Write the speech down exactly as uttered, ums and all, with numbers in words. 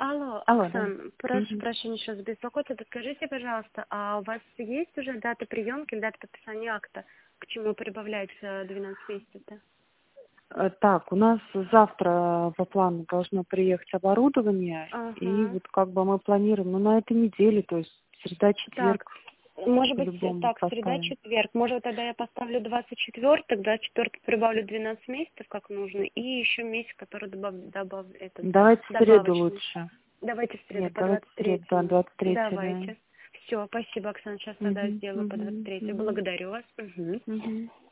Алло, Алло, да. Оксан, прошу Мгм. прощения еще за беспокойство. Подскажите, пожалуйста, а у вас есть уже дата приемки, дата подписания акта, к чему прибавляется двенадцать месяцев-то? Э, Так, у нас завтра по плану должно приехать оборудование, и Ага. вот как бы мы планируем, ну, на этой неделе, то есть среда, Так, четверг, может быть, по-любому так, среда, поставим. четверг. Может, тогда я поставлю двадцать четыре, тогда четвертый прибавлю двенадцать месяцев, как нужно, и еще месяц, который добав, добав, этот, Давайте в среду добавочный. лучше. Давайте в среду Нет, по давайте двадцать в среду, да, третьему. двадцать третье, да. Давайте. Все, спасибо, Оксана. Сейчас тогда Угу, сделаю по двадцать угу, третьему. угу, Благодарю вас. Мгм. угу.